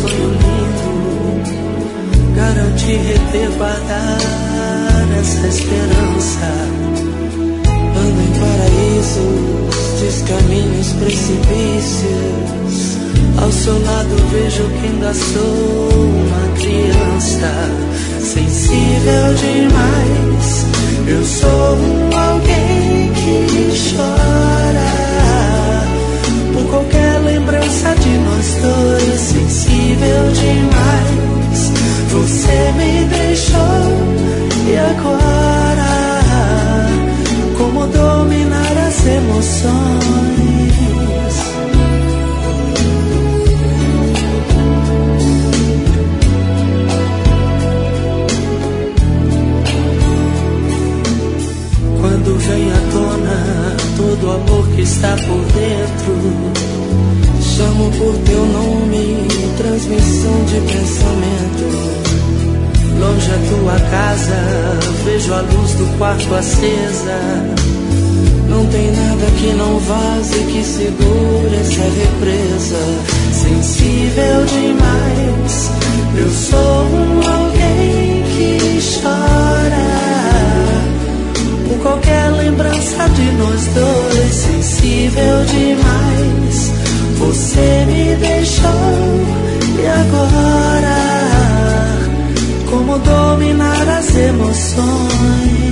sonho lindo, garantir, reter, guardar essa esperança. Ando em paraísos, descaminhos, precipícios. Ao seu lado vejo que ainda sou uma criança, sensível demais. Eu sou alguém que chora por qualquer lembrança de nós dois, sensível demais. Você me deixou e agora, como dominar as emoções? Quando vem à tona todo o amor que está por dentro, chamo por teu nome, transmissão de pensamento. Longe a tua casa, vejo a luz do quarto acesa. Não tem nada que não vaze, que segure essa represa. Sensível demais, eu sou alguém que chora por qualquer lembrança de nós dois, sensível demais. Você me deixou e agora, como dominar as emoções?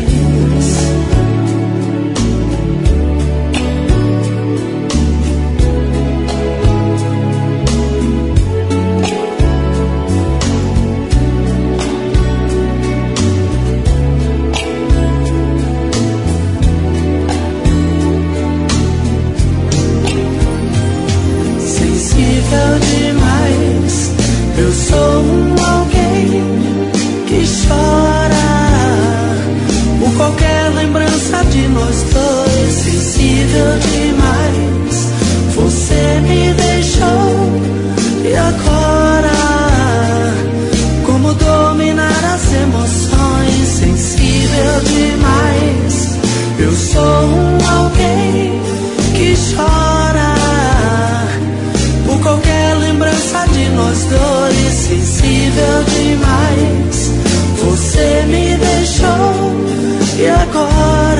Demais, eu sou alguém que chora por qualquer lembrança de nós dois, sensível demais. Você me deixou e agora, como dominar as emoções? Sensível demais, eu sou alguém que chora por qualquer lembrança de nós dois, sensível demais. Você me deixou e agora,